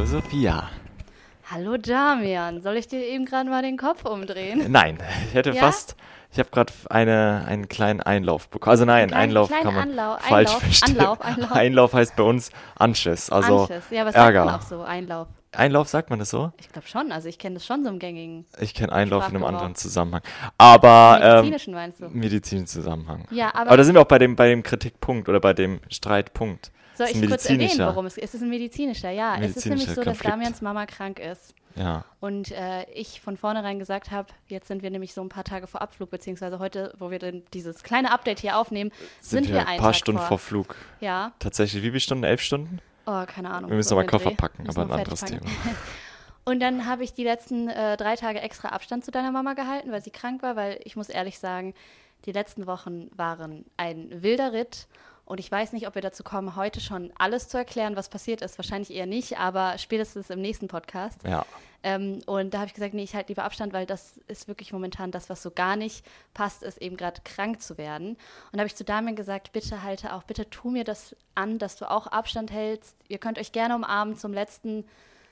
Hallo Sophia. Hallo Damian, soll ich dir eben gerade mal den Kopf umdrehen? Nein, ich hätte ich habe gerade einen kleinen Einlauf bekommen. Also nein, Einlauf kann man falsch verstehen. Anlauf. Einlauf heißt bei uns Anschiss, also Anschiss. Ja, was Ärger. sagt man auch so, Einlauf? Einlauf, sagt man das so? Ich glaube schon, also ich kenne das schon so im gängigen Ich kenne Einlauf in einem Sprachgebrauch. anderen Zusammenhang. Aber Medizinischen meinst du? medizinischen Zusammenhang. Ja, Aber da sind wir auch bei dem Kritikpunkt oder bei dem Streitpunkt. Soll Das ich ist kurz erwähnen, medizinischer. worum es geht? Es ist ein medizinischer, ja. Es ist nämlich Medizinischer so, dass Konflikt. Damians Mama krank ist. Ja. Und ich von vornherein gesagt habe, jetzt sind wir nämlich so ein paar Tage vor Abflug, beziehungsweise heute, wo wir denn dieses kleine Update hier aufnehmen, sind wir ein einen paar Tag Stunden vor Flug. Ja. Tatsächlich, wie viele Stunden? 11 Stunden? Oh, keine Ahnung. Wir müssen so aber um den Koffer Dreh. packen, Müssen aber wir ein anderes fertig Thema. packen. Und dann habe ich die letzten 3 Tage extra Abstand zu deiner Mama gehalten, weil sie krank war, weil ich muss ehrlich sagen, die letzten Wochen waren ein wilder Ritt. Und ich weiß nicht, ob wir dazu kommen, heute schon alles zu erklären, was passiert ist. Wahrscheinlich eher nicht, aber spätestens im nächsten Podcast. Ja. Und da habe ich gesagt, nee, ich halte lieber Abstand, weil das ist wirklich momentan das, was so gar nicht passt, ist eben gerade krank zu werden. Und da habe ich zu Damian gesagt, bitte tu mir das an, dass du auch Abstand hältst. Ihr könnt euch gerne umarmen zum letzten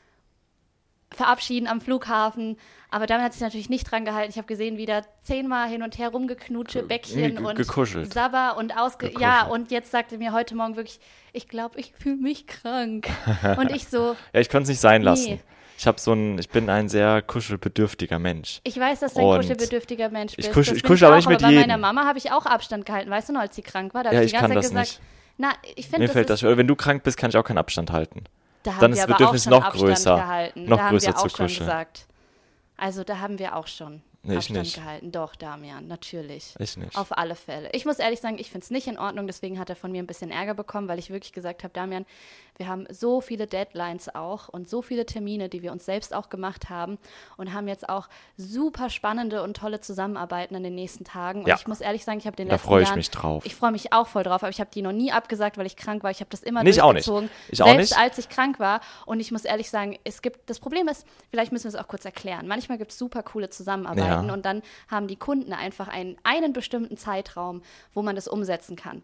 verabschieden am Flughafen. Aber Damian hat sich natürlich nicht dran gehalten. Ich habe gesehen, wie da 10-mal hin und her rumgeknutsche, Bäckchen und gekuschelt. Sabber und Ja, und jetzt sagte mir heute Morgen wirklich, ich glaube, ich fühle mich krank. Und ich so, Ja, ich konnte es nicht sein lassen. Nee. Ich bin ein sehr kuschelbedürftiger Mensch. ich weiß, dass du ein Und kuschelbedürftiger Mensch bist. ich Das kuschel bin aber auch, nicht mit aber bei jedem. meiner Mama habe ich auch Abstand gehalten, weißt du noch, als sie krank war? Da Ja, habe ich die ganze kann Zeit das gesagt, na, ich finde, Mir das fällt das ist, schwer. Wenn du krank bist, kann ich auch keinen Abstand halten. da haben dann wir ist das aber auch Bedürfnis schon noch Abstand größer. gehalten. Noch da haben größer wir auch zu schon kuscheln. gesagt. Also da haben wir auch schon Nee, ich Abstand nicht. gehalten. Doch, Damian, natürlich. Ich nicht. Auf alle Fälle. Ich muss ehrlich sagen, ich finde es nicht in Ordnung, deswegen hat er von mir ein bisschen Ärger bekommen, weil ich wirklich gesagt habe, Damian, wir haben so viele Deadlines auch und so viele Termine, die wir uns selbst auch gemacht haben und haben jetzt auch super spannende und tolle Zusammenarbeiten in den nächsten Tagen. Und Ja. ich muss ehrlich sagen, ich habe den Da letzten freue ich Jahren, mich drauf. ich freue mich auch voll drauf, aber ich habe die noch nie abgesagt, weil ich krank war. Ich habe das immer Nee, ich auch nicht. durchgezogen, Ich auch selbst nicht. als ich krank war. Und ich muss ehrlich sagen, das Problem ist, vielleicht müssen wir es auch kurz erklären. Manchmal gibt es super coole Zusammenarbeiten Ja. und dann haben die Kunden einfach einen bestimmten Zeitraum, wo man das umsetzen kann.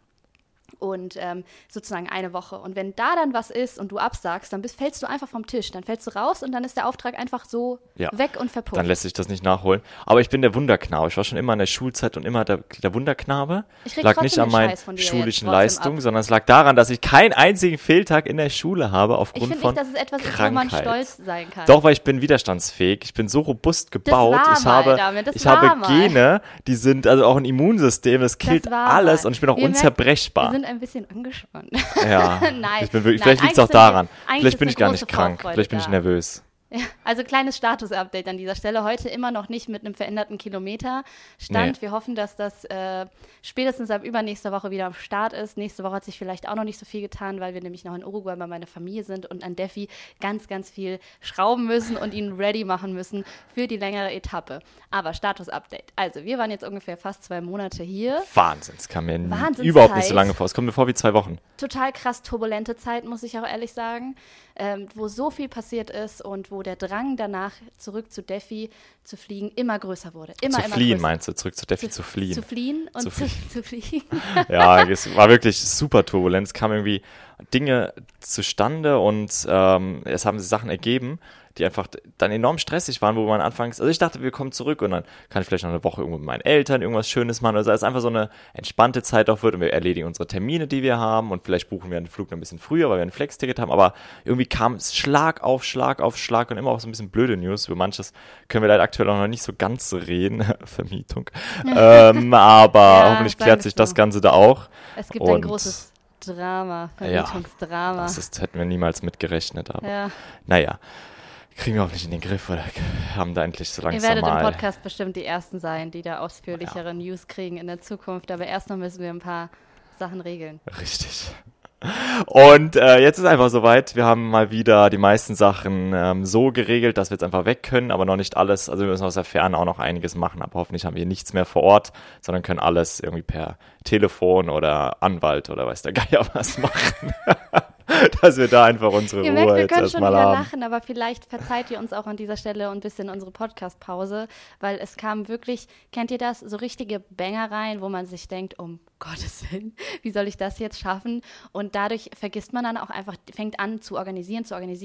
Und sozusagen eine Woche. Und wenn da dann was ist und du absagst, dann fällst du einfach vom Tisch. Dann fällst du raus und dann ist der Auftrag einfach so Ja. weg und verpufft. Dann lässt sich das nicht nachholen. Aber ich bin der Wunderknabe. Ich war schon immer in der Schulzeit und immer der Wunderknabe. Ich krieg Lag trotzdem nicht an den meinen Scheiß von dir jetzt schulischen trotzdem Leistungen, ab. sondern es lag daran, dass ich keinen einzigen Fehltag in der Schule habe Ich aufgrund finde von nicht, dass es etwas ist, wo Krankheit. man stolz sein kann. Doch, weil ich bin widerstandsfähig. Ich bin so robust gebaut. war Ich mal, habe, David, das ich war habe mal. Gene, die sind also auch ein Immunsystem, das killt war alles mal. und ich bin auch Ihr merkt, unzerbrechbar. Wir sind ein bisschen angespannt. Ja, Nein. ich bin wirklich, Nein, vielleicht liegt es auch eigentlich sind wir- daran. eigentlich Vielleicht ist bin eine ich gar große nicht krank. Vorfreude Vielleicht bin ich da. nervös. Ja, also kleines Status-Update an dieser Stelle. Heute immer noch nicht mit einem veränderten Kilometerstand. Nee. Wir hoffen, dass das spätestens ab übernächster Woche wieder am Start ist. Nächste Woche hat sich vielleicht auch noch nicht so viel getan, weil wir nämlich noch in Uruguay bei meiner Familie sind und an Defi ganz, ganz viel schrauben müssen und ihn ready machen müssen für die längere Etappe. Aber Status-Update. Also wir waren jetzt ungefähr fast 2 Monate hier. Wahnsinn, es kam mir Wahnsinnszeit. überhaupt nicht so lange vor. Es kommt mir vor wie 2 Wochen. Total krass turbulente Zeit, muss ich auch ehrlich sagen, wo so viel passiert ist und wo der Drang danach, zurück zu Defi zu fliegen, immer größer wurde. Immer Fliehen, größer. meinst du? Zurück zu Defi zu fliehen. Zu fliehen und Zu zu fliegen. Ja, es war wirklich super turbulent. Es kamen irgendwie Dinge zustande und es haben sich Sachen ergeben, die einfach dann enorm stressig waren, wo man anfangs, also ich dachte, wir kommen zurück und dann kann ich vielleicht noch eine Woche irgendwo mit meinen Eltern irgendwas Schönes machen, also es einfach so eine entspannte Zeit auch wird und wir erledigen unsere Termine, die wir haben und vielleicht buchen wir einen Flug noch ein bisschen früher, weil wir ein Flex-Ticket haben, aber irgendwie kam es Schlag auf Schlag auf Schlag und immer auch so ein bisschen blöde News, über manches können wir leider aktuell auch noch nicht so ganz reden, Vermietung, aber Ja, hoffentlich sagen klärt wir sich so. das Ganze da auch. Es gibt ein Und- großes Drama, Ja, Vermietungsdrama. das hätten wir niemals mitgerechnet, aber Ja. naja, kriegen wir auch nicht in den Griff oder haben da endlich so Ihr langsam werdet im mal. Podcast bestimmt die Ersten sein, die da ausführlichere News kriegen in der Zukunft, aber erst noch müssen wir ein paar Sachen regeln. Richtig. Und jetzt ist einfach soweit. Wir haben mal wieder die meisten Sachen so geregelt, dass wir jetzt einfach weg können, aber noch nicht alles. Also wir müssen aus der Ferne auch noch einiges machen, aber hoffentlich haben wir nichts mehr vor Ort, sondern können alles irgendwie per Telefon oder Anwalt oder weiß der Geier was machen. Dass wir da einfach unsere Ihr Ruhe merkt, wir jetzt können schon erstmal wieder haben. lachen, aber vielleicht verzeiht ihr uns auch an dieser Stelle ein bisschen unsere Podcast-Pause, weil es kam wirklich, kennt ihr das, so richtige Banger rein, wo man sich denkt, um Gottes Willen, wie soll ich das jetzt schaffen? Und dadurch vergisst man dann auch einfach, fängt an zu organisieren,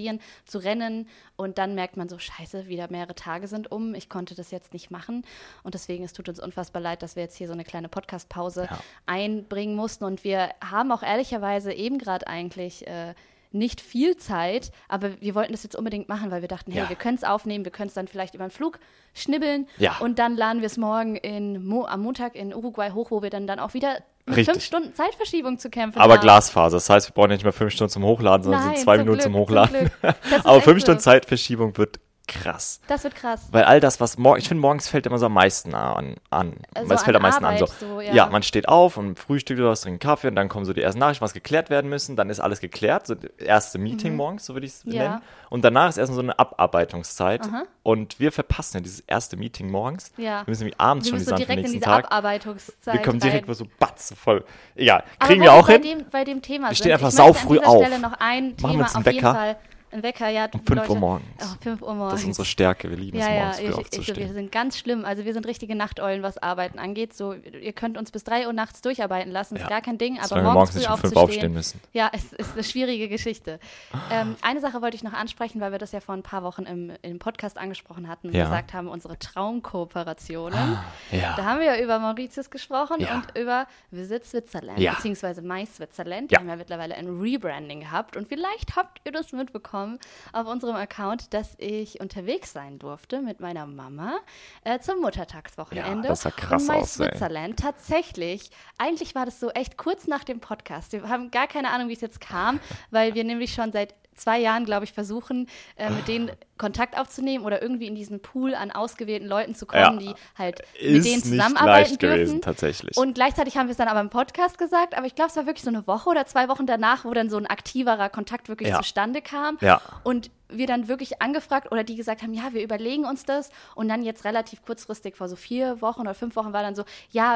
zu rennen und dann merkt man so, scheiße, wieder mehrere Tage sind um, ich konnte das jetzt nicht machen und deswegen, es tut uns unfassbar leid, dass wir jetzt hier so eine kleine Podcast-Pause einbringen mussten und wir haben auch ehrlicherweise eben gerade eigentlich nicht viel Zeit, aber wir wollten das jetzt unbedingt machen, weil wir dachten, hey, wir können es aufnehmen, wir können es dann vielleicht über den Flug schnibbeln und dann laden wir es morgen am Montag in Uruguay hoch, wo wir dann auch wieder mit 5 Stunden Zeitverschiebung zu kämpfen Aber haben. Glasfaser, das heißt, wir brauchen ja nicht mehr 5 Stunden zum Hochladen, sondern sind 2 Minuten zum Hochladen. Zum Aber 5 Stunden Zeitverschiebung wird krass. Das wird krass. Weil all das, was ich finde, morgens fällt immer so am meisten an. Also es fällt am meisten Arbeit, an. Ja, man steht auf und frühstückt oder was, trinkt Kaffee und dann kommen so die ersten Nachrichten, was geklärt werden müssen. Dann ist alles geklärt, so das erste Meeting morgens, so würde ich es nennen. Und danach ist erstmal so eine Abarbeitungszeit. Und wir verpassen ja dieses erste Meeting morgens. Ja. Wir müssen nämlich abends schon so direkt direkt nächsten in diese Tag. Abarbeitungszeit Wir kommen direkt rein. so batz, voll. Egal, kriegen wir auch hin. Bei dem Thema Wir sind. stehen einfach Ich möchte saufrüh an dieser auf. Stelle noch ein Machen wir Thema uns einen auf jeden Wecker. Fall. Ein Wecker, ja. Um 5 Uhr Leute, morgens. 5 Uhr morgens. Das ist unsere Stärke, wir lieben es morgens früh wir aufzustehen. sind ganz schlimm. Also wir sind richtige Nachteulen, was Arbeiten angeht. So, ihr könnt uns bis 3 Uhr nachts durcharbeiten lassen, ist gar kein Ding. Aber Solange wir morgens nicht früh um 5 aufzustehen, aufstehen müssen. Ja, es ist eine schwierige Geschichte. Eine Sache wollte ich noch ansprechen, weil wir das ja vor ein paar Wochen im Podcast angesprochen hatten und gesagt haben, unsere Traumkooperationen. Da haben wir ja über Mauritius gesprochen und über Visit Switzerland, beziehungsweise My Switzerland. Die haben ja mittlerweile ein Rebranding gehabt und vielleicht habt ihr das mitbekommen auf unserem Account, dass ich unterwegs sein durfte mit meiner Mama zum Muttertagswochenende. Ja, das sah krass und My aus, ey. Switzerland, tatsächlich, eigentlich war das so echt kurz nach dem Podcast. Wir haben gar keine Ahnung, wie es jetzt kam, weil wir nämlich schon seit 2 Jahren, glaube ich, versuchen, mit denen Kontakt aufzunehmen oder irgendwie in diesen Pool an ausgewählten Leuten zu kommen, die halt mit denen zusammenarbeiten dürfen. Gewesen, tatsächlich. Und gleichzeitig haben wir es dann aber im Podcast gesagt, aber ich glaube, es war wirklich so eine Woche oder 2 Wochen danach, wo dann so ein aktiverer Kontakt wirklich zustande kam. Ja. Und wir dann wirklich angefragt oder die gesagt haben, ja, wir überlegen uns das. Und dann jetzt relativ kurzfristig, vor so 4 Wochen oder 5 Wochen war dann so, ja,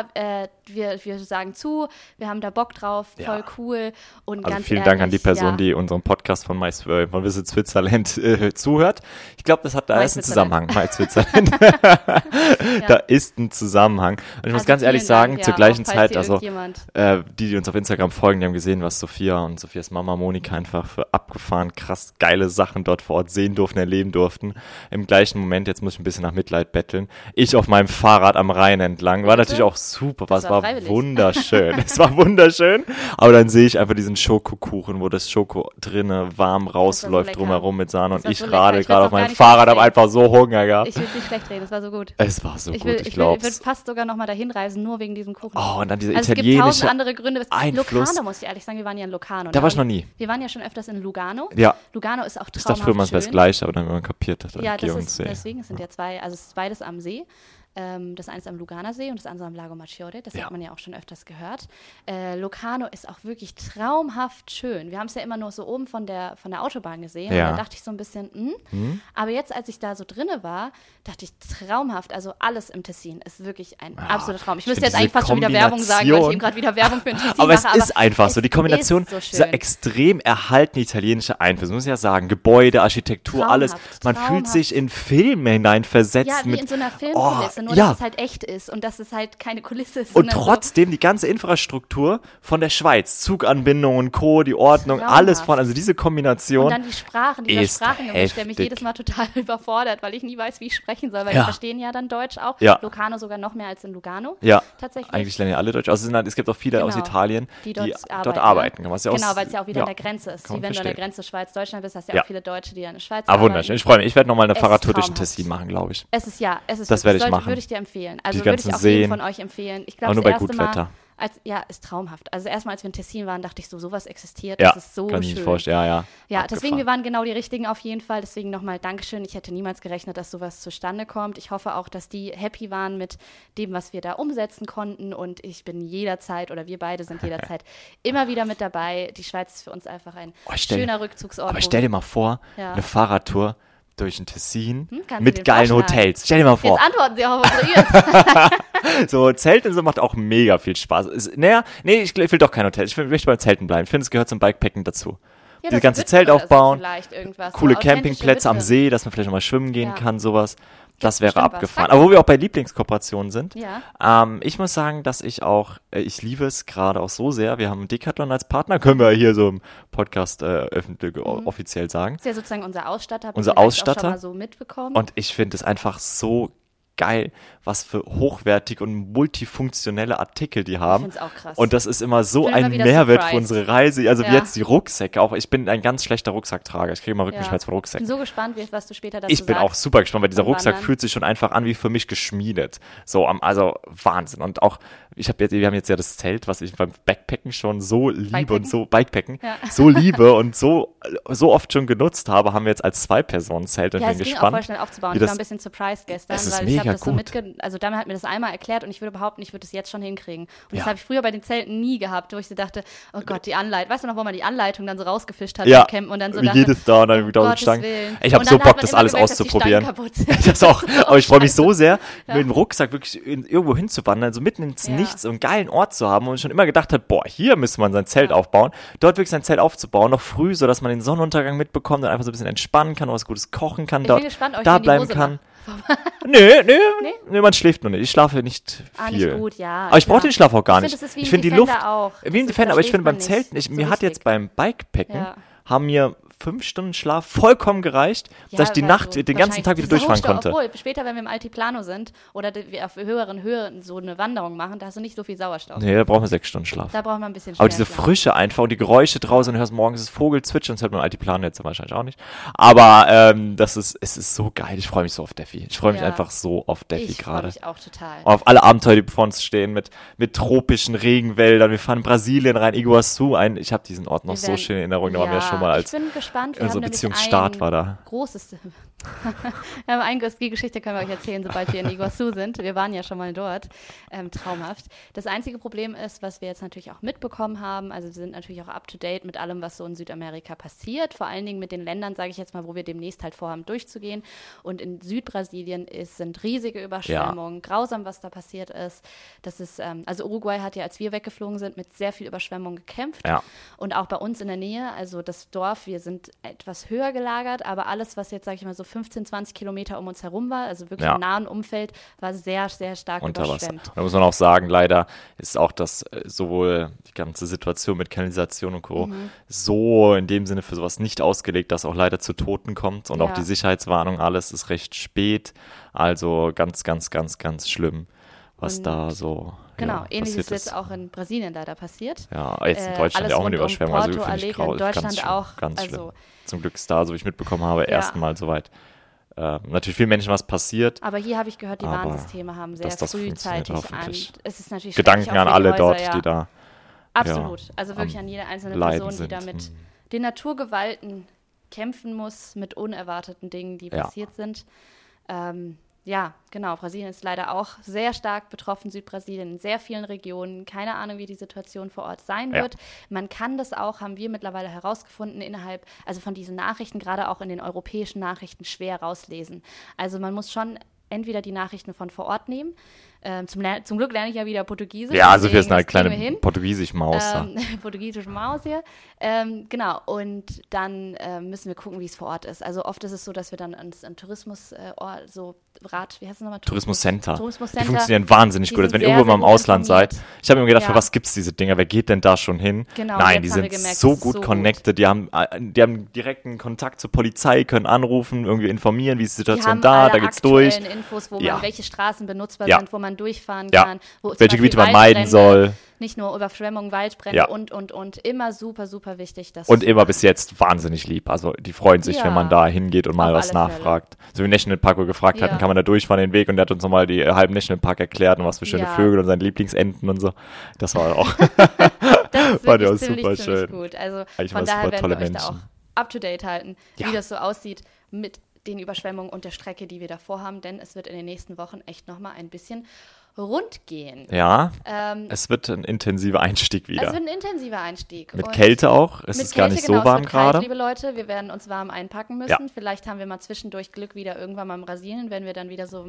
wir sagen zu, wir haben da Bock drauf, voll cool. Und also ganz vielen ehrlich, Dank an die Person, die unserem Podcast von Visit Switzerland zuhört. Ich glaube, da ist ein Zusammenhang. My Switzerland. Da ist ein Zusammenhang. Und ich muss ganz ehrlich sagen, zur gleichen Zeit, also die uns auf Instagram folgen, die haben gesehen, was Sophia und Sophias Mama Monika einfach für abgefahren, krass geile Sachen dort vor Ort sehen durften, erleben durften. Im gleichen Moment, jetzt muss ich ein bisschen nach Mitleid betteln, ich auf meinem Fahrrad am Rhein entlang, war natürlich auch super, es war wunderschön. Es war wunderschön, aber dann sehe ich einfach diesen Schokokuchen, wo das Schoko drinne warm rausläuft, drumherum mit Sahne und ich radel gerade auf meinem Fahrrad, habe einfach so Hunger gehabt. Ich will es nicht schlecht reden, es war so gut. Es war so gut, ich glaube. glaube. Ich würde fast sogar noch mal dahin reisen, nur wegen diesem Kuchen. Oh, und dann diese also italienische es gibt 1000 andere Gründe. Einfluss. Locarno, muss ich ehrlich sagen, wir waren ja in Locarno. Da war ich noch nie. Wir waren ja schon öfters in Lugano. Ja. Lugano ist auch traumhaft schön. Ich dachte früher, es wäre das Gleiche, aber dann haben wir kapiert, dass ja, deswegen, es sind ja 2, also es ist beides am See. Das eine ist am Luganersee und das andere am Lago Maggiore. Das hat man ja auch schon öfters gehört. Locarno ist auch wirklich traumhaft schön. Wir haben es ja immer nur so oben von der Autobahn gesehen. Und da dachte ich so ein bisschen, Aber jetzt, als ich da so drinne war, dachte ich, traumhaft. Also alles im Tessin ist wirklich ein absoluter Traum. Ich müsste jetzt eigentlich fast schon wieder Werbung sagen, weil ich eben gerade wieder Werbung für ein Tessin aber mache. Aber es ist einfach so. Die Kombination dieser extrem erhaltene italienische Einflüsse, muss ich ja sagen. Gebäude, Architektur, traumhaft, alles. Man fühlt sich in Filme hineinversetzt. Ja, wie in so einer Filmkulisse. Nur, dass es halt echt ist und dass es halt keine Kulisse ist. Und trotzdem die ganze Infrastruktur von der Schweiz, Zuganbindung und Co., die Ordnung, alles von, also diese Kombination. Und dann die Sprachen, dieser Sprachengemisch, der mich jedes Mal total überfordert, weil ich nie weiß, wie ich sprechen soll, weil die verstehen ja dann Deutsch auch. Ja. Locarno sogar noch mehr als in Lugano. Ja, tatsächlich. Eigentlich lernen ja alle Deutsch. Also es gibt auch viele aus Italien, die dort arbeiten. Genau, weil es ja auch wieder an der Grenze ist. Wie wenn du an der Grenze Schweiz-Deutschland bist, hast du ja auch viele Deutsche, die an der Schweiz arbeiten. Wunderschön. Ich freue mich. Ich werde nochmal eine Fahrradtour durch den Tessin machen, glaube ich. Das werde ich machen. Würde ich dir empfehlen. Also die würde ich auch Seen. jedem von euch empfehlen. Ich glaube, nur das bei erste gutem Wetter. Ist traumhaft. Also erstmal, als wir in Tessin waren, dachte ich so, sowas existiert, das ist so kann schön. Ich mir vorstellen. Ja, deswegen, wir waren genau die Richtigen auf jeden Fall. Deswegen nochmal Dankeschön. Ich hätte niemals gerechnet, dass sowas zustande kommt. Ich hoffe auch, dass die happy waren mit dem, was wir da umsetzen konnten. Und ich bin jederzeit, oder wir beide sind jederzeit immer wieder mit dabei. Die Schweiz ist für uns einfach ein schöner Rückzugsort. Aber stell dir mal vor, eine Fahrradtour durch ein Tessin mit vorschlagen? geilen Hotels. Stell dir mal vor. Jetzt antworten Sie auch auf unsere So, Zelten so macht auch mega viel Spaß. Ich will doch kein Hotel. Ich möchte beim Zelten bleiben. Ich finde, es gehört zum Bikepacken dazu. Ja, dieses ganze Zelt aufbauen, coole so Campingplätze am See, dass man vielleicht nochmal schwimmen gehen kann, sowas. Das wäre bestimmt was. abgefahren. Frag Aber wo wir auch bei Lieblingskooperationen sind, Ja. ich muss sagen, dass ich auch, ich liebe es gerade auch so sehr. Wir haben Decathlon als Partner, können wir hier so im Podcast öffentlich offiziell sagen. Das ist ja sozusagen unser Ausstatter. Unser Den hab ich Ausstatter. auch schon mal so mitbekommen. Und ich finde es einfach so geil, was für hochwertige und multifunktionelle Artikel die Ich haben. finde es auch krass. Und das ist immer so Bin ein immer wieder Mehrwert für surprised. unsere Reise. Also wie Ja. jetzt die Rucksäcke auch. Ich bin ein ganz schlechter Rucksackträger. Ich kriege immer Rückenschmerz von Ich bin Rucksäcken. so gespannt, was du später dazu Ich bin sagst. auch super gespannt, weil dieser Beim Rucksack Wandern. fühlt sich schon einfach an wie für mich geschmiedet. So, also Wahnsinn. Und auch, wir haben jetzt ja das Zelt, was ich beim Backpacken schon so liebe und so Bikepacken, Ja. so liebe und so oft schon genutzt habe, haben wir jetzt als Zwei-Personen-Zelt und Ja, bin es ging auch gespannt. voll schnell aufzubauen. wie Ich war das- ein bisschen surprised gestern, Es ist weil ich habe mega das so gut. also Dame hat mir das einmal erklärt und ich würde behaupten, ich würde es jetzt schon hinkriegen. Und das Ja. habe ich früher bei den Zelten nie gehabt, wo ich so dachte, oh Gott, die Anleitung. Weißt du noch, wo man die Anleitung dann so rausgefischt hat Ja, beim Campen und dann so wie dachte, jedes da und dann um mit 1000 Gottes Stangen. Willen. Ich habe Und so dann hat Bock, man das immer alles gemerkt, dass die auszuprobieren. Stangen kaputt sind. Das auch. Aber ich freue mich so sehr, Ja. mit dem Rucksack wirklich irgendwo hinzuwandern, so mitten ins Ja. Nichts, so einen geilen Ort zu haben und schon immer gedacht hat, boah, hier müsste man sein Zelt aufbauen. Dort wirklich sein Zelt aufzubauen, noch früh, sodass man den Sonnenuntergang mitbekommt und einfach so ein bisschen entspannen kann, was Gutes kochen kann, Ich dort bin gespannt, ob ich da mir die bleiben Hose kann. mache. Nee, man schläft nur nicht. Ich schlafe nicht Ah, viel. nicht gut, ja. Aber ich brauche klar. den Schlaf auch gar Ich nicht. finde, das ist wie Ich ein finde die Defender Luft, auch. wie ein Das ist- Defender, da aber ich schläft finde beim man Zelten, nicht mir so hat jetzt richtig. beim Bikepacken, Ja. haben mir 5 Stunden Schlaf vollkommen gereicht, dass ich die weil Nacht, du den ganzen Tag wahrscheinlich wieder durchfahren Sauerstoff- konnte. Obwohl, später, wenn wir im Altiplano sind oder wir auf höheren Höhen so eine Wanderung machen, da hast du nicht so viel Sauerstoff. Nee, da brauchen wir 6 Stunden Schlaf. Da braucht man ein bisschen Aber diese Schlaf. Frische einfach und die Geräusche draußen, du hörst morgens das Vogelzwitschern, das hört man im Altiplano jetzt wahrscheinlich auch nicht. Aber es ist so geil, ich freue mich so auf Defi. Ich freue mich Ja. einfach so auf Defi Ich freue gerade. mich auch total. Auf alle Abenteuer, die vor uns stehen, mit tropischen Regenwäldern. Wir fahren in Brasilien rein, Iguazu ein. Ich habe diesen Ort noch Wir so werden- schön in Erinnerung, da waren wir ja schon mal als Ich bin gespannt. Wir also haben nämlich Beziehungsstart ein war da. großes. Wir haben die Geschichte können wir euch erzählen, sobald wir in Iguazu sind. Wir waren ja schon mal dort. Traumhaft. Das einzige Problem ist, was wir jetzt natürlich auch mitbekommen haben, also wir sind natürlich auch up to date mit allem, was so in Südamerika passiert. Vor allen Dingen mit den Ländern, sage ich jetzt mal, wo wir demnächst halt vorhaben durchzugehen. Und in Südbrasilien sind riesige Überschwemmungen. Grausam, was da passiert ist. Das ist, also Uruguay hat ja, als wir weggeflogen sind, mit sehr viel Überschwemmung gekämpft. Ja. Und auch bei uns in der Nähe, also das Dorf, wir sind etwas höher gelagert, aber alles, was jetzt, sage ich mal, so 15, 20 Kilometer um uns herum war, also wirklich Ja. im nahen Umfeld, war sehr, sehr stark Unter Wasser. überschwemmt. Da muss man auch sagen, leider ist auch das sowohl die ganze Situation mit Kanalisation und Co. so in dem Sinne für sowas nicht ausgelegt, dass auch leider zu Toten kommt und auch Ja. die Sicherheitswarnung, alles ist recht spät. Also ganz, ganz, ganz, ganz schlimm, was Und da so Genau, ähnliches passiert ist jetzt ist. auch in Brasilien leider passiert. Ja, jetzt in Deutschland alles ja auch mit rund um Überschwemmung. Also Porto finde ich Alegre, in ganz Deutschland schlimm, auch, ganz also- schlimm. Zum Glück ist da, so wie ich mitbekommen habe, Ja. erstmal soweit. Natürlich vielen Menschen was passiert. Aber hier habe ich gehört, die Aber Warnsysteme haben sehr dass das funktioniert, frühzeitig an. hoffentlich. Es ist natürlich Gedanken schrecklich an auch für die alle Häuser, dort, ja. die da Absolut. Also wirklich am an jede einzelne Leiden Person, die sind. da mit den Naturgewalten kämpfen muss, mit unerwarteten Dingen, die Ja. passiert sind. Ja, genau. Brasilien ist leider auch sehr stark betroffen, Südbrasilien in sehr vielen Regionen. Keine Ahnung, wie die Situation vor Ort sein Ja. wird. Man kann das auch, haben wir mittlerweile herausgefunden, also von diesen Nachrichten, gerade auch in den europäischen Nachrichten, schwer rauslesen. Also man muss schon entweder die Nachrichten von vor Ort nehmen. Zum Glück lerne ich ja wieder Portugiesisch. Ja, also wir deswegen, sind halt das kriegen wir kleine hin. portugiesische Maus. da. Portugiesische Maus hier. Genau, und dann müssen wir gucken, wie es vor Ort ist. Also oft ist es so, dass wir dann an Tourismus, wie heißt es nochmal? Tourismuscenter. Die Tourismuscenter. funktionieren wahnsinnig Die gut. Also sind wenn ihr sehr, irgendwo mal sehr im gut Ausland seid. informiert. Ich habe mir gedacht, Ja. für was gibt's diese Dinger? Wer geht denn da schon hin? Genau, Nein, jetzt die haben wir sind gemerkt, so das ist gut so gut. connected. Die haben direkten Kontakt zur Polizei, können anrufen, irgendwie informieren, wie ist die Die Situation haben da, alle da geht's durch. aktuellen Infos, wo Ja. man, welche Straßen benutzbar Ja. sind, wo man durchfahren Ja. kann. Wo zum Welche Beispiel Gebiete man meiden Waldbrände, soll. Nicht nur Überschwemmungen, Waldbrände Ja. und. Immer super, super wichtig. Dass Und immer bis jetzt wahnsinnig lieb. Also die freuen sich, Ja. wenn man da hingeht und mal Auf was alle Fälle. nachfragt. So wie Nationalpark, wo wir gefragt hatten, Ja. kann man da durchfahren den Weg und der hat uns nochmal die halben Nationalpark erklärt und was für schöne Ja. Vögel und seine Lieblingsenten und so. Das war auch. Das ist Fand ich wirklich auch ziemlich, super ziemlich schön. gut. Also Eigentlich von waren daher super werden tolle wir euch da auch Menschen. up to date halten, Ja. wie das so aussieht mit den Überschwemmungen und der Strecke, die wir davor haben, denn es wird in den nächsten Wochen echt nochmal ein bisschen rund gehen. Ja, es wird ein intensiver Einstieg wieder. Es wird ein intensiver Einstieg. Mit Kälte auch. Es ist gar nicht so warm gerade. Liebe Leute, wir werden uns warm einpacken müssen. Ja. Vielleicht haben wir mal zwischendurch Glück wieder irgendwann mal im Brasilien, wenn wir dann wieder so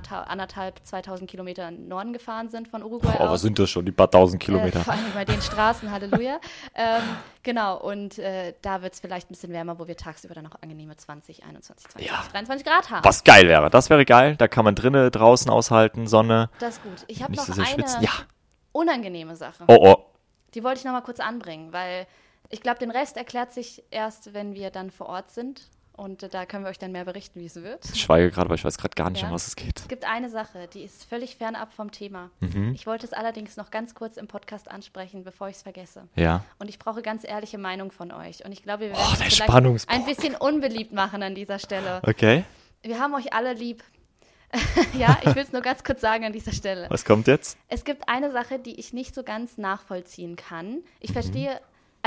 2.000 Kilometer in den Norden gefahren sind von Uruguay aus. Was sind das schon, die paar tausend Kilometer? Vor allem bei den Straßen, Halleluja. Genau, und da wird es vielleicht ein bisschen wärmer, wo wir tagsüber dann noch angenehme 20, 21, 22, 23 Grad haben. Was geil wäre. Das wäre geil. Da kann man drinnen, draußen aushalten, Sonne. Das ist gut. Ich habe Nicht noch so sehr eine schwitzen. Ja. unangenehme Sache. Oh. Die wollte ich noch mal kurz anbringen, weil ich glaube, den Rest erklärt sich erst, wenn wir dann vor Ort sind. Und da können wir euch dann mehr berichten, wie es wird. Ich schweige gerade, weil ich weiß gerade gar nicht, um was es geht. Es gibt eine Sache, die ist völlig fernab vom Thema. Ich wollte es allerdings noch ganz kurz im Podcast ansprechen, bevor ich es vergesse. Ja. Und ich brauche ganz ehrliche Meinung von euch. Und ich glaube, wir werden der es vielleicht Spannungsbogen. ein bisschen unbeliebt machen an dieser Stelle. Okay. Wir haben euch alle lieb. Ja, ich will es nur ganz kurz sagen an dieser Stelle. Was kommt jetzt? Es gibt eine Sache, die ich nicht so ganz nachvollziehen kann. Ich verstehe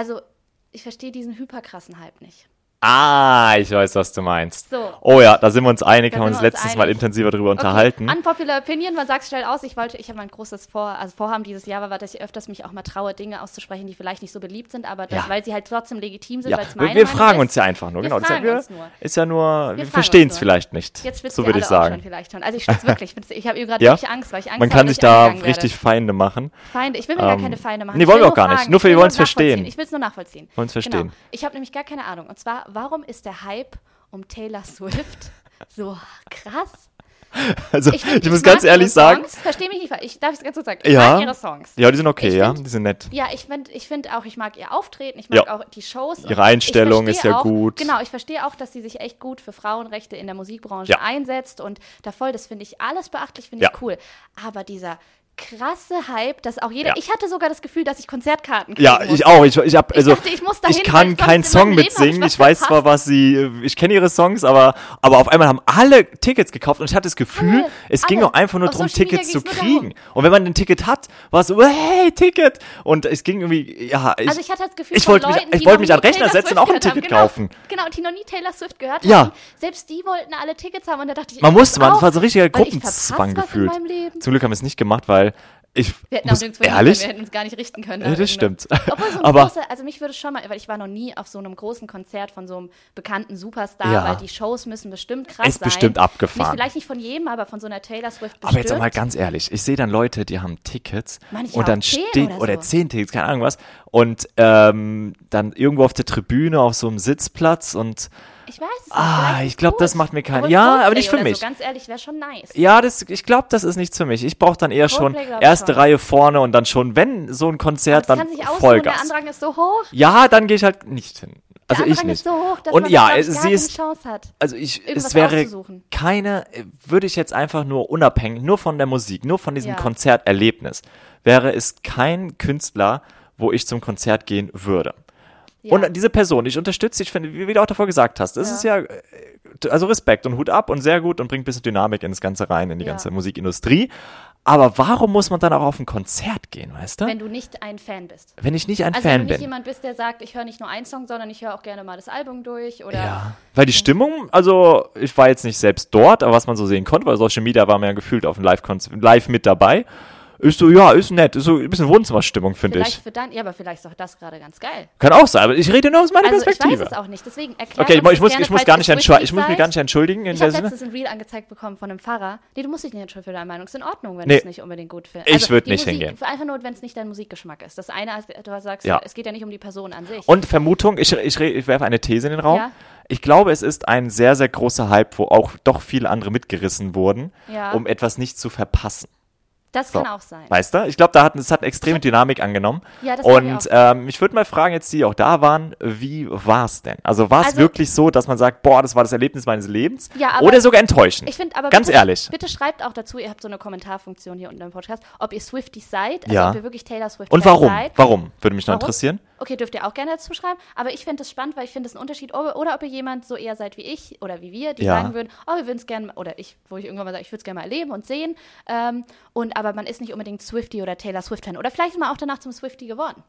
diesen hyperkrassen Hype nicht. Ich weiß, was du meinst. So. Oh ja, da sind wir uns einig, Da haben wir sind uns wir uns letztes Mal einig. intensiver darüber unterhalten. Unpopular Opinion, man sagt es schnell aus. Ich habe mein großes Vorhaben dieses Jahr war, dass ich öfters mich auch mal traue, Dinge auszusprechen, die vielleicht nicht so beliebt sind, aber weil sie halt trotzdem legitim sind, Ja, weil es meine wir Meinung fragen ist. uns ja einfach nur. Wir Genau, fragen uns nur. ist ja nur, wir fragen verstehen uns es nur. vielleicht nicht. Jetzt schwitzt So ihr würde alle ich auch sagen. schon vielleicht schon. Also ich schwitze wirklich. Ich habe gerade Ja? wirklich Angst, weil ich Angst Man habe, kann dass sich ich da angegangen richtig werde. Feinde machen. Feinde. Ich will mir gar keine Feinde machen. Nee, Ich wollen will wir auch gar nicht. fragen. Nur wir Ich will wollen es verstehen. Ich will es nur nachvollziehen. Wollen es verstehen. Genau. Ich habe nämlich gar keine Ahnung. Und zwar, warum ist der Hype um Taylor Swift so krass? Also, Ich muss mag ganz ehrlich ihre sagen. Songs. Verstehe mich nicht falsch. Darf ich es ganz kurz sagen? Ich Ja. mag ihre Songs. Ja, die sind okay, Ich ja. find- Die sind nett. Ja, ich finde auch, ich mag ihr Auftreten, ich mag auch die Shows. Ihre Einstellung Ich ist ja verstehe auch, gut. Genau, ich verstehe auch, dass sie sich echt gut für Frauenrechte in der Musikbranche Ja. einsetzt und da voll, das finde ich alles beachtlich, finde Ja. ich cool. Aber dieser krasse Hype, dass auch jeder, Ja. ich hatte sogar das Gefühl, dass ich Konzertkarten kriegen Ja, musste. ich auch. Ich dachte, ich muss dahin, weil kann sonst keinen in Song meinem Leben hab mitsingen. was Ich weiß zwar, ich kenne ihre Songs, aber auf einmal haben alle Tickets gekauft und ich hatte das Gefühl, es ging auch einfach nur Auf darum, Social Media Tickets zu ging's nur kriegen. Und wenn man ein Ticket hat, war es so, hey, Ticket! Und es ging irgendwie, ja, Also ich hatte das Gefühl, ich von wollte mich, Leuten, ich die wollte noch mich nie an den Rechner Taylor setzen und Swift auch ein gehört Ticket haben. kaufen. Genau, die noch nie Taylor Swift gehört Ja. haben. Selbst die wollten alle Tickets haben und da dachte ich, Man ich musste, muss das auch, war so ein richtiger weil ich Gruppenzwang verpasse was in gefühlt. meinem Leben. Zum Glück haben wir es nicht gemacht, weil ich Wir hätten auch muss nirgendwo hin ehrlich, können, wir hätten uns gar nicht richten können. Ja, das stimmt. Obwohl so ein Aber- großer, also mich würde schon mal, weil ich war noch nie auf so einem großen Konzert von so einem bekannten Superstar, Ja. weil die Shows müssen bestimmt krass Ist sein. bestimmt abgefahren. Vielleicht nicht von jedem, aber von so einer Taylor Swift bestimmt. aber jetzt einmal ganz ehrlich, ich sehe dann Leute, die haben Tickets Manche und dann auch 10 steht, oder oder so. 10 Tickets, keine Ahnung was, und dann irgendwo auf der Tribüne auf so einem Sitzplatz und Ich weiß es nicht. vielleicht ich ist glaube, gut. das macht mir keinen. Obwohl Ja, aber Coldplay nicht für oder mich. So, ganz ehrlich, wäre schon nice. Ja, ich glaube, das ist nichts für mich. Ich brauche dann eher schon Coldplay glaub ich erste schon. Reihe vorne und dann schon, wenn so ein Konzert, Das dann kann sich ausruhen, der Vollgas. Andrang ist so hoch. Ja, dann gehe ich halt nicht hin. Also Der ich Andrang nicht. ist so hoch, dass Und man ja, da, glaub ich, gar sie keine ist, Chance hat. also irgendwas es wäre auszusuchen. würde ich jetzt einfach nur unabhängig, nur von der Musik, nur von diesem Ja. Konzerterlebnis, wäre es kein Künstler, wo ich zum Konzert gehen würde. Ja. Und diese Person, ich unterstütze, ich finde, wie du auch davor gesagt hast, das ist ja, also Respekt und Hut ab und sehr gut und bringt ein bisschen Dynamik in das Ganze rein, in die Ja. ganze Musikindustrie. Aber warum muss man dann auch auf ein Konzert gehen, weißt du? Wenn du nicht ein Fan bist. Wenn ich nicht ein Also wenn Fan du nicht bin. jemand bist, der sagt, ich höre nicht nur einen Song, sondern ich höre auch gerne mal das Album durch oder Ja, weil die Stimmung, also ich war jetzt nicht selbst dort, aber was man so sehen konnte, weil Social Media war mir ja gefühlt auf dem Live mit dabei, ist so, ja, ist nett, ist so ein bisschen Wohnzimmerstimmung, finde vielleicht ich. für dein, ja, aber vielleicht ist auch das gerade ganz geil. Kann auch sein, aber ich rede nur aus meiner Also ich Perspektive. weiß es auch nicht, deswegen erklär Okay, uns das ich muss gerne, gar falls nicht ihr entschuldigen, Swifties ich muss mich seid. gar nicht entschuldigen in Ich der habe Sinne. letztens ein Reel angezeigt bekommen von einem Fahrer. Nee, du musst dich nicht entschuldigen für deine Meinung. Ist in Ordnung, wenn Nee. du es nicht unbedingt gut findest. Ich würd die nicht Musik, hingehen. Einfach nur, wenn es nicht dein Musikgeschmack ist. Das eine, du sagst, Ja. es geht ja nicht um die Person an sich. Und Vermutung, ich werfe eine These in den Raum. Ja. Ich glaube, es ist ein sehr, sehr großer Hype, wo auch doch viele andere mitgerissen wurden, Ja. um etwas nicht zu verpassen. Das So. kann auch sein. Weißt du? Ich glaube, es hat eine extreme Dynamik angenommen. Ja, das glaube ich Und auch. ich würde mal fragen, jetzt die auch da waren, wie war es denn? Also war es Also- wirklich so, dass man sagt, boah, das war das Erlebnis meines Lebens? Ja, aber Oder sogar enttäuschend? Ich finde aber, Ganz bitte, ehrlich. bitte schreibt auch dazu, ihr habt so eine Kommentarfunktion hier unten im Podcast, ob ihr Swifties seid, also Ja. ob ihr wirklich Taylor Swift Und warum? seid. Warum? Würde mich noch Warum? interessieren. Okay, dürft ihr auch gerne dazu schreiben, aber ich finde es spannend, weil ich finde es ein Unterschied, oder ob ihr jemand so eher seid wie ich oder wie wir, die Ja. sagen würden, wir würden es gerne, oder ich, wo ich irgendwann mal sage, ich würde es gerne mal erleben und sehen, aber man ist nicht unbedingt Swiftie oder Taylor Swift-Fan oder vielleicht mal auch danach zum Swiftie geworden.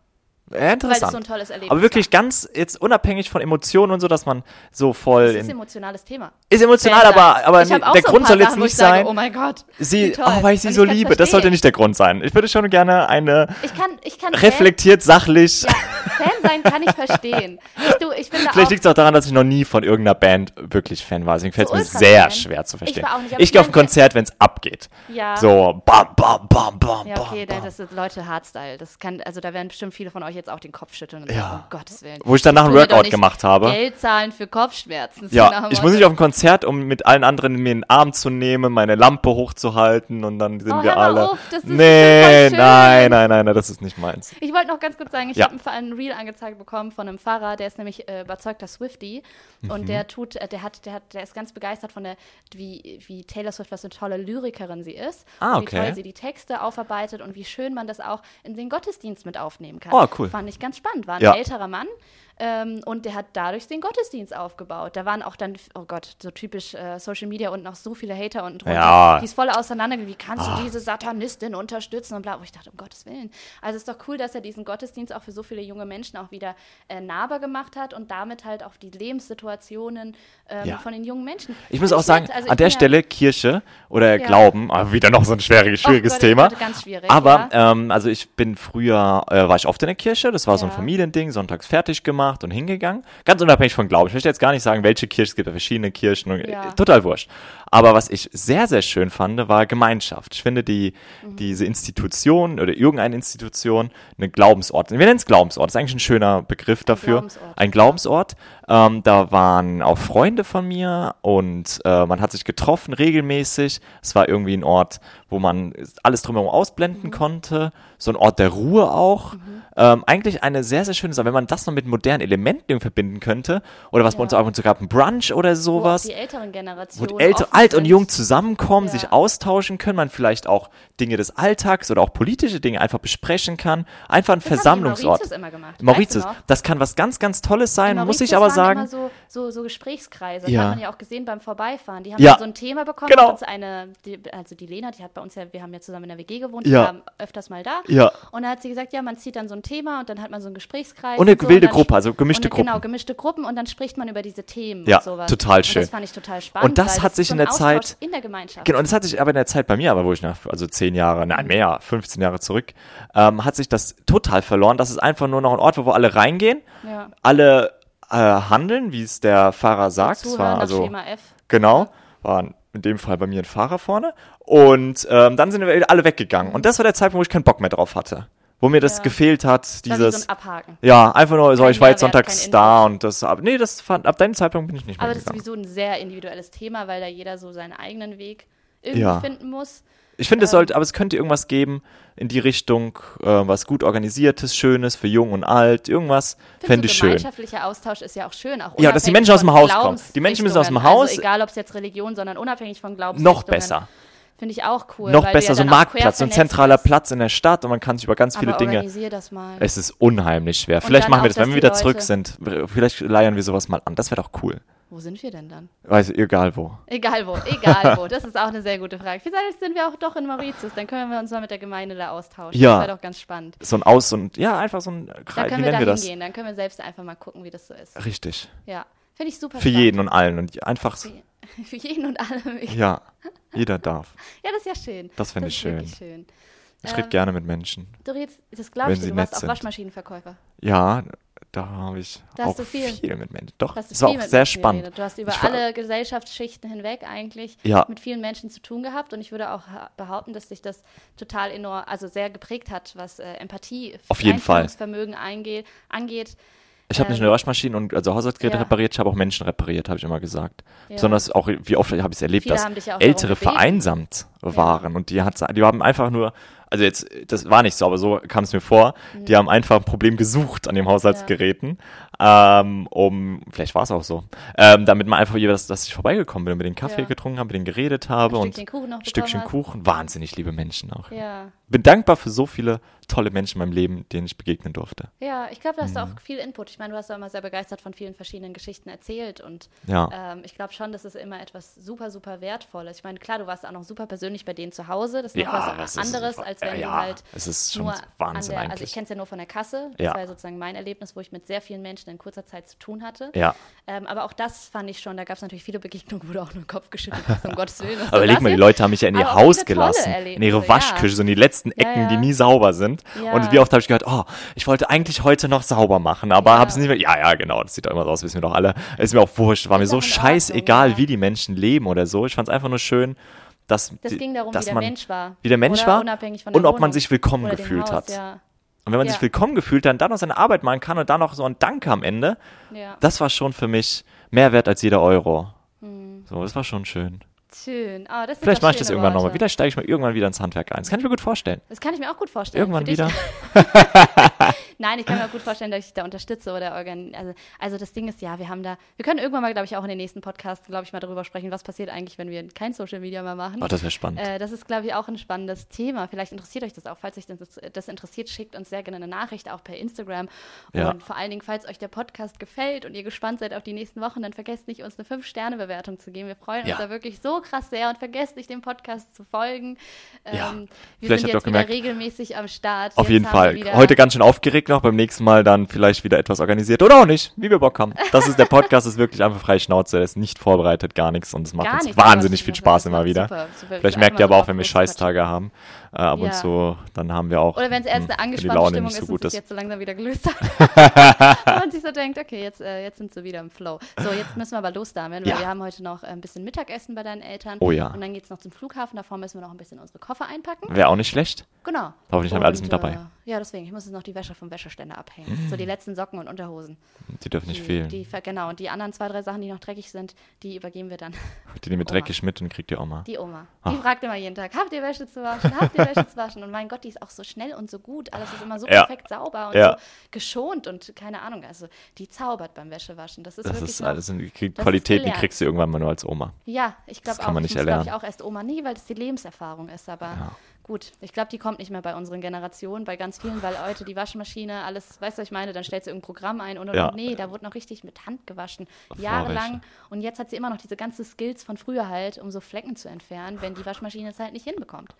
Weil interessant. das so ein tolles Erlebnis Aber wirklich war. ganz jetzt unabhängig von Emotionen und so, dass man so voll Das ist ein emotionales Thema. ist emotional, Fan sein. aber Ich hab auch der so ein Grund paar soll jetzt Sachen, wo nicht ich sage, sein, oh mein Gott, wie sie, toll. weil ich sie Und so kann's liebe. Das sollte verstehen. nicht der Grund sein. Ich würde schon gerne eine Ich kann reflektiert, sachlich. Fan sein kann ich verstehen. Ich finde Vielleicht auch, liegt es auch daran, dass ich noch nie von irgendeiner Band wirklich Fan war. Deswegen fällt es So mir Ultra-Fan. sehr schwer zu verstehen. Ich war auch nicht, aber Ich ich gehe auf ein meine, Konzert, wenn es abgeht. ja. So, bam, bam, bam, bam, Ja, okay, bam. das ist Leute Hardstyle. Also da werden bestimmt viele von euch jetzt auch den Kopf schütteln und Ja. sagen, um Gottes Willen. Wo ich danach ein Tu mir doch Workout nicht gemacht habe. Geld zahlen für Kopfschmerzen. So Ja, nach dem ich muss Motto. nicht auf ein Konzert, um mit allen anderen mir in den Arm zu nehmen, meine Lampe hochzuhalten und dann sind Oh, wir hör mal alle. auf, das ist Nee, voll schön. nein, das ist nicht meins. Ich wollte noch ganz kurz sagen, ich Ja. habe ein Reel angezeigt bekommen von einem Pfarrer, der ist nämlich überzeugter Swiftie und der ist ganz begeistert von wie Taylor Swift, was für eine tolle Lyrikerin sie ist. Ah, und wie okay. toll sie die Texte aufarbeitet und wie schön man das auch in den Gottesdienst mit aufnehmen kann. Oh, cool. Fand ich ganz spannend. War ein Ja. älterer Mann. Und der hat dadurch den Gottesdienst aufgebaut. Da waren auch dann, oh Gott, so typisch Social Media und noch so viele Hater und drunter, Ja. die ist voll auseinandergegangen. Wie kannst du diese Satanistin unterstützen und bla. Wo ich dachte, um Gottes Willen. Also es ist doch cool, dass er diesen Gottesdienst auch für so viele junge Menschen auch wieder nahbar gemacht hat und damit halt auch die Lebenssituationen Ja. von den jungen Menschen. Ich muss Finde auch sagen, nett. Also an ich der bin Stelle Kirche oder Ja. Glauben, wieder noch so ein schwieriges Gott, Thema. ganz schwierig. Aber ja. also ich bin früher, war ich oft in der Kirche, das war so ein Ja. Familiending, sonntags fertig gemacht und hingegangen. Ganz unabhängig von Glauben. Ich möchte jetzt gar nicht sagen, welche Kirche, es gibt ja verschiedene Kirchen, und, Ja. total wurscht. Aber was ich sehr, sehr schön fand, war Gemeinschaft. Ich finde diese Institution oder irgendeine Institution, eine Glaubensort, wir nennen es Glaubensort, das ist eigentlich ein schöner Begriff dafür. Glaubensort. Ein Glaubensort. Da waren auch Freunde von mir und man hat sich getroffen regelmäßig. Es war irgendwie ein Ort, wo man alles drumherum ausblenden konnte. So ein Ort der Ruhe auch. Eigentlich eine sehr, sehr schöne Sache. Wenn man das noch mit modernen Elementen irgendwie verbinden könnte, oder was bei uns auch ab und zu gab, ein Brunch oder Wo auch sowas, die älteren Generationen wo offen alt und sind. jung zusammenkommen, Ja. sich austauschen können, man vielleicht auch Dinge des Alltags oder auch politische Dinge einfach besprechen kann. Einfach ein Das haben die in Versammlungsort. Mauritius immer gemacht. Mauritius, Weißt du noch? das kann was ganz, ganz Tolles sein, In muss ich Mauritius aber waren sagen. immer so Gesprächskreise. Das Ja. hat man ja auch gesehen beim Vorbeifahren. Die haben Ja. dann so ein Thema bekommen. Genau. Also die Lena, die hat bei uns ja, wir haben ja zusammen in der WG gewohnt, Ja. die waren öfters mal da. Ja. Und da hat sie gesagt, ja, man zieht dann so ein Thema und dann hat man so einen Gesprächskreis. Und eine so, wilde dann Gruppe, also gemischte und, Genau, Gruppen. gemischte Gruppen und dann spricht man über diese Themen Ja, und sowas. total Und schön. das fand ich total spannend. Und das weil hat ist sich so in ein der Austausch Zeit- in der Gemeinschaft. Genau, und das hat sich aber in der Zeit bei mir, wo ich also 10 Jahre, nein, mehr, 15 Jahre zurück, hat sich das total verloren. Das ist einfach nur noch ein Ort, wo alle reingehen, Ja. alle handeln, wie es der Fahrer sagt. Es Zuhören war nach also, Schema F. genau, war in dem Fall bei mir ein Fahrer vorne. Und dann sind wir alle weggegangen. Und das war der Zeitpunkt, wo ich keinen Bock mehr drauf hatte. Wo mir das Ja. gefehlt hat, Das war wie dieses, so ein Abhaken. ja, einfach nur so, Kein ich war jetzt Mehrwert, sonntags kein da und das, nee, ab deinem Zeitpunkt bin ich nicht mehr Aber das ist gegangen. sowieso ein sehr individuelles Thema, weil da jeder so seinen eigenen Weg irgendwie Ja. finden muss. Ich finde, aber es könnte irgendwas geben in die Richtung, was gut organisiertes, Schönes für Jung und Alt, irgendwas fände ich so schön. Gemeinschaftlicher Austausch ist ja auch schön. Auch Ja, dass die unabhängig Menschen aus dem von Haus kommen. Die Menschen müssen aus dem Glaubensrichtungen. Haus. Also egal, ob es jetzt Religion, sondern unabhängig von Glaubensrichtungen. Noch besser. Finde ich auch cool. Noch weil besser, du so ein dann auch Marktplatz, so ein quer zentraler vernetzt Platz in der Stadt und man kann sich über ganz bist. viele Aber Dinge. organisier das mal. Es ist unheimlich schwer. Und Vielleicht dann machen wir auch, das, wenn dass wir die wieder Leute- zurück sind. Vielleicht leiern wir sowas mal an. Das wäre doch cool. Wo sind wir denn dann? Weiß egal wo. Egal wo, egal wo. Das ist auch eine sehr gute Frage. Vielleicht sind wir auch doch in Mauritius. Dann können wir uns mal mit der Gemeinde da austauschen. Ja. Das wäre doch ganz spannend. So ein einfach so ein Dann Kreis. Wie können wir nennen da wir das? hingehen. Dann können wir selbst einfach mal gucken, wie das so ist. Richtig. Ja. Finde ich super Für spannend. jeden und allen. Und einfach, Für jeden und alle. ja, jeder darf. Ja, das ist ja schön. Das finde ich ist schön. wirklich schön. Ich rede gerne mit Menschen. Du redest, das glaube Wenn ich dir, sie du warst nett auch sind. Waschmaschinenverkäufer. Ja, da habe ich Da hast auch du viel. mit Menschen. Doch, Du hast es war viel auch mit sehr Menschen spannend. geredet. Du hast über Ich war- alle Gesellschaftsschichten hinweg eigentlich Ja. mit vielen Menschen zu tun gehabt und ich würde auch behaupten, dass sich das total enorm, also sehr geprägt hat, was Empathie, Auf jeden Fall. Einfühlungsvermögen angeht. Ich habe nicht nur Waschmaschinen und also Haushaltsgeräte Ja. repariert, ich habe auch Menschen repariert, habe ich immer gesagt. Ja. Besonders auch, wie oft habe ich es erlebt, Viele dass haben dich ja auch Ältere darum gebeten. vereinsamt waren und die haben einfach nur, also jetzt, das war nicht so, aber so kam es mir vor, die haben einfach ein Problem gesucht an den Haushaltsgeräten, vielleicht war es auch so, damit man einfach jeweils, dass ich vorbeigekommen bin und mit den Kaffee Ja. getrunken habe, mit denen geredet habe Ein und Stückchen Kuchen noch ein Stückchen bekommen Kuchen, wahnsinnig liebe Menschen auch. Ja. Bin dankbar für so viele tolle Menschen in meinem Leben, denen ich begegnen durfte. Ja, ich glaube, da hast du Mhm. auch viel Input. Ich meine, du hast ja immer sehr begeistert von vielen verschiedenen Geschichten erzählt und Ja. ich glaube schon, das ist immer etwas super, super Wertvolles. Ich meine, klar, du warst auch noch super persönlich bei denen zu Hause. Das ist Ja, noch das was ist anderes super. als als wenn du ja, halt es ist schon nur Wahnsinn also ich eigentlich. kenne es ja nur von der Kasse. Das Ja. war ja sozusagen mein Erlebnis, wo ich mit sehr vielen Menschen in kurzer Zeit zu tun hatte. Ja. Aber auch das fand ich schon, da gab es natürlich viele Begegnungen, wo du auch nur den Kopf geschüttelt hast, um Gottes Willen. Aber überleg mal, die Leute haben mich ja in ihr Aber auch Haus viele tolle gelassen, in Erlebnisse, ihre Waschküche, so in die letzten Ecken, ja. die nie sauber sind. Ja. Und wie oft habe ich gehört, oh, ich wollte eigentlich heute noch sauber machen, aber Ja. habe es nicht mehr. Ja, genau, das sieht doch immer so aus, wissen wir doch alle. Ist mir auch wurscht, war mir Ist so auch in scheißegal, Ordnung, ja. wie die Menschen leben oder so. Ich fand es einfach nur schön, dass Das ging darum, dass wie der man, Mensch war. Wie der Mensch Oder war unabhängig von der und ob man Wohnung sich willkommen oder dem gefühlt Haus, hat. Ja. Und wenn man Ja. sich willkommen gefühlt hat und dann noch seine Arbeit machen kann und dann noch so ein Danke am Ende, Ja. das war schon für mich mehr wert als jeder Euro. Hm. So, das war schon schön. Schön. Oh, das sind Vielleicht doch mache ich das schöne irgendwann nochmal. Worte. Vielleicht steige ich mal irgendwann wieder ins Handwerk ein. Das kann ich mir gut vorstellen. Das kann ich mir auch gut vorstellen. Irgendwann Für dich- wieder. Nein, ich kann mir auch gut vorstellen, dass ich dich da unterstütze oder also das Ding ist, ja, wir können irgendwann mal, glaube ich, auch in den nächsten Podcast, glaube ich, mal darüber sprechen, was passiert eigentlich, wenn wir kein Social Media mehr machen. Oh, das wäre spannend. Das ist, glaube ich, auch ein spannendes Thema. Vielleicht interessiert euch das auch. Falls euch das interessiert, schickt uns sehr gerne eine Nachricht, auch per Instagram. Ja. Und vor allen Dingen, falls euch der Podcast gefällt und ihr gespannt seid auf die nächsten Wochen, dann vergesst nicht, uns eine 5-Sterne-Bewertung zu geben. Wir freuen uns Ja. da wirklich so krass sehr und vergesst nicht, dem Podcast zu folgen. Ja. Wir Vielleicht sind habt ihr jetzt auch gemerkt, wieder regelmäßig am Start. Auf Jetzt jeden haben wir Fall. wieder- Heute ganz schön aufgeregt noch, beim nächsten Mal dann vielleicht wieder etwas organisiert. Oder auch nicht, wie wir Bock haben. Das ist der Podcast, ist wirklich einfach freie Schnauze, der ist nicht vorbereitet, gar nichts und es macht Gar uns nichts, wahnsinnig aber viel das Spaß macht immer wieder. super. Vielleicht So merkt ihr einfach aber mal auch, wenn wir drauf losquatschen. Scheißtage haben, ab und Ja. zu, dann haben wir auch, Oder wenn es erst eine wenn die angespannte Laune Stimmung nicht ist so und gut sich ist. jetzt so langsam wieder gelöst hat. Und man sich so denkt, okay, jetzt sind sie wieder im Flow. So, jetzt müssen wir aber los damit, weil Ja. wir haben heute noch ein bisschen Mittagessen bei deinen Eltern. Oh ja. Und dann geht es noch zum Flughafen. Davor müssen wir noch ein bisschen unsere Koffer einpacken. Wäre auch nicht schlecht. Genau. Hoffentlich haben wir alles mit dabei. Ja, deswegen. Ich muss jetzt noch die Wäsche vom Wäscheständer abhängen. So die letzten Socken und Unterhosen. Die dürfen nicht fehlen. Genau. Und die anderen 2, 3 Sachen, die noch dreckig sind, die übergeben wir dann. Die nehmen wir Oma. dreckig mit und kriegt ihr Oma. Die Oma. Ach. Die fragt immer jeden Tag, habt ihr Wäsche zu waschen? Habt ihr Wäsche zu waschen? Und mein Gott, die ist auch so schnell und so gut. Alles ist immer so Ja. perfekt sauber und Ja. so geschont und keine Ahnung. Also die zaubert beim Wäschewaschen. Das ist Das wirklich ist noch- alles, die das ist Qualitäten gelernt. kriegst du irgendwann mal nur als Oma. Ja, ich glaube Das auch. kann man nicht ich muss, glaube ich, erlernen. auch erst Oma nie, weil das die Lebenserfahrung ist. Aber Ja. gut, ich glaube, die kommt nicht mehr bei unseren Generationen, bei ganz vielen, weil heute die Waschmaschine, alles, weißt du, was ich meine, dann stellst du irgendein Programm ein und Ja. nee, da wurde noch richtig mit Hand gewaschen, Vorwäsche. jahrelang. Und jetzt hat sie immer noch diese ganzen Skills von früher halt, um so Flecken zu entfernen, wenn die Waschmaschine es halt nicht hinbekommt.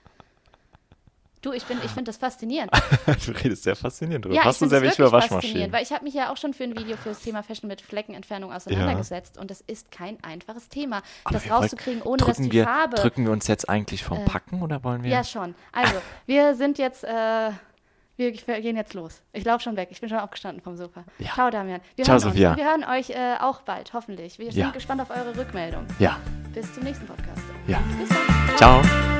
Du, ich finde das faszinierend. Du redest sehr faszinierend drüber. Ja, Hast du ich sehr finde wenig es über wirklich faszinierend, Waschmaschinen. weil ich habe mich ja auch schon für ein Video für das Thema Fashion mit Fleckenentfernung auseinandergesetzt und das ist kein einfaches Thema, Aber das wir wollten- rauszukriegen, ohne dass die Farbe... Drücken wir uns jetzt eigentlich vom Packen oder wollen wir? Ja, schon. Also, wir sind jetzt... wir gehen jetzt los. Ich laufe schon weg. Ich bin schon aufgestanden vom Sofa. Ja. Ciao, Damian. Wir Ciao, hören uns. Sophia. Und wir hören euch auch bald, hoffentlich. Wir Ja. sind gespannt auf eure Rückmeldung. Ja. Bis zum nächsten Podcast. Ja. Bis dann. Ciao.